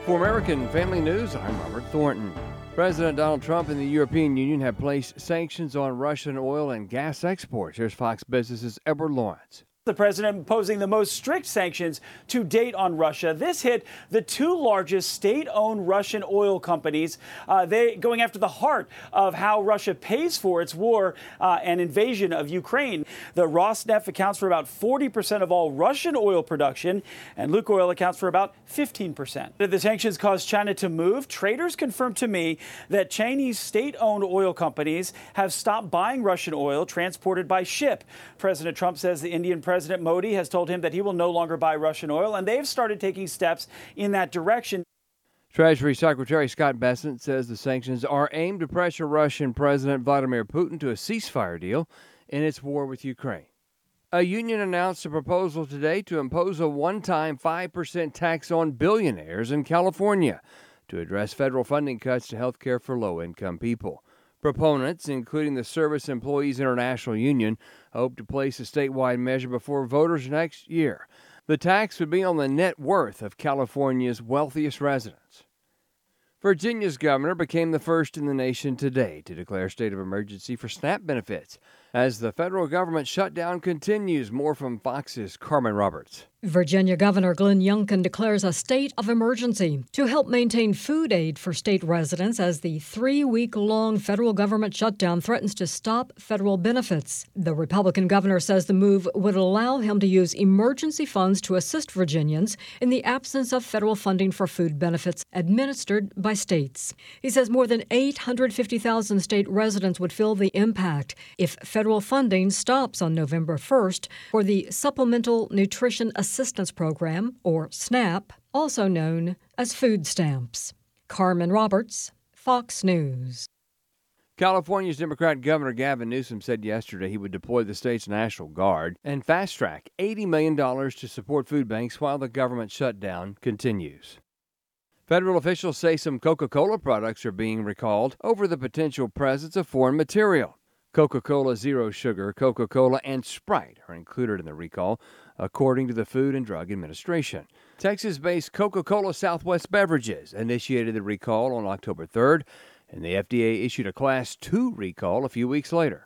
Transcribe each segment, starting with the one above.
For American Family News, I'm Robert Thornton. President Donald Trump and the European Union have placed sanctions on Russian oil and gas exports. Here's Fox Business's Edward Lawrence. The president imposing the most strict sanctions to date on Russia. This hit the two largest state-owned Russian oil companies. They going after the heart of how Russia pays for its war and invasion of Ukraine. The Rosneft accounts for about 40% of all Russian oil production, and Lukoil accounts for about 15%. The sanctions caused China to move. Traders confirmed to me that Chinese state-owned oil companies have stopped buying Russian oil transported by ship. President Trump says the Indian President Modi has told him that he will no longer buy Russian oil, and they've started taking steps in that direction. Treasury Secretary Scott Bessent says the sanctions are aimed to pressure Russian President Vladimir Putin to a ceasefire deal in its war with Ukraine. A union announced a proposal today to impose a one-time 5% tax on billionaires in California to address federal funding cuts to health care for low-income people. Proponents, including the Service Employees International Union, hope to place a statewide measure before voters next year. The tax would be on the net worth of California's wealthiest residents. Virginia's governor became the first in the nation today to declare a state of emergency for SNAP benefits as the federal government shutdown continues. More from Fox's Carmen Roberts. Virginia Governor Glenn Youngkin declares a state of emergency to help maintain food aid for state residents as the 3-week-long federal government shutdown threatens to stop federal benefits. The Republican governor says the move would allow him to use emergency funds to assist Virginians in the absence of federal funding for food benefits administered by states. He says more than 850,000 state residents would feel the impact if federal funding stops on November 1st for the Supplemental Nutrition Assistance Program, or SNAP, also known as food stamps. Carmen Roberts, Fox News. California's Democrat Governor Gavin Newsom said yesterday he would deploy the state's National Guard and fast-track $80 million to support food banks while the government shutdown continues. Federal officials say some Coca-Cola products are being recalled over the potential presence of foreign material. Coca-Cola Zero Sugar, Coca-Cola, and Sprite are included in the recall, according to the Food and Drug Administration. Texas-based Coca-Cola Southwest Beverages initiated the recall on October 3rd, and the FDA issued a Class 2 recall a few weeks later.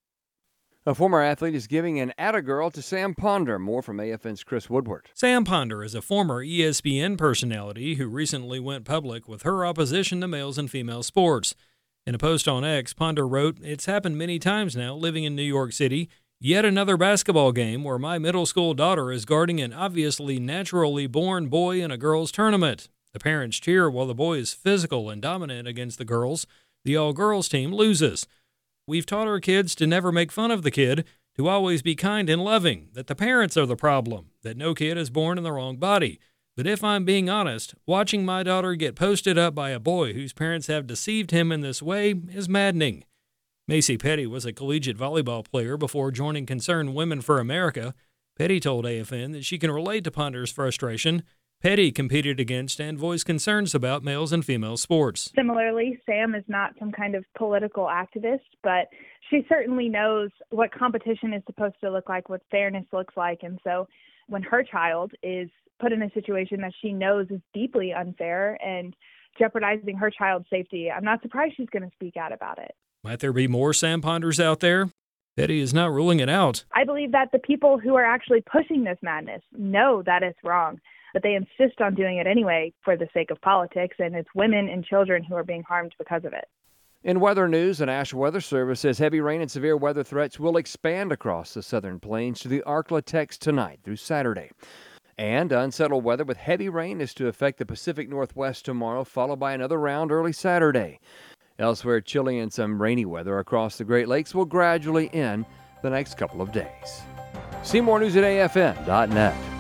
A former athlete is giving an Attagirl to Sam Ponder. More from AFN's Chris Woodward. Sam Ponder is a former ESPN personality who recently went public with her opposition to males and female sports. In a post on X, Ponder wrote, "It's happened many times now living in New York City. Yet another basketball game where my middle school daughter is guarding an obviously naturally born boy in a girls' tournament. The parents cheer while the boy is physical and dominant against the girls. The all-girls team loses. We've taught our kids to never make fun of the kid, to always be kind and loving, that the parents are the problem, that no kid is born in the wrong body. But if I'm being honest, watching my daughter get posted up by a boy whose parents have deceived him in this way is maddening." Macy Petty was a collegiate volleyball player before joining Concerned Women for America. Petty told AFN that she can relate to Ponder's frustration. Petty competed against and voiced concerns about males and female sports. Similarly, Sam is not some kind of political activist, but she certainly knows what competition is supposed to look like, what fairness looks like. And so when her child is put in a situation that she knows is deeply unfair and jeopardizing her child's safety, I'm not surprised she's going to speak out about it. Might there be more Sam Ponders out there? Petty is not ruling it out. I believe that the people who are actually pushing this madness know that it's wrong, but they insist on doing it anyway for the sake of politics, and it's women and children who are being harmed because of it. In weather news, the National Weather Service says heavy rain and severe weather threats will expand across the southern plains to the Arklatex tonight through Saturday. And unsettled weather with heavy rain is to affect the Pacific Northwest tomorrow, followed by another round early Saturday. Elsewhere, chilly and some rainy weather across the Great Lakes will gradually end the next couple of days. See more news at AFN.net.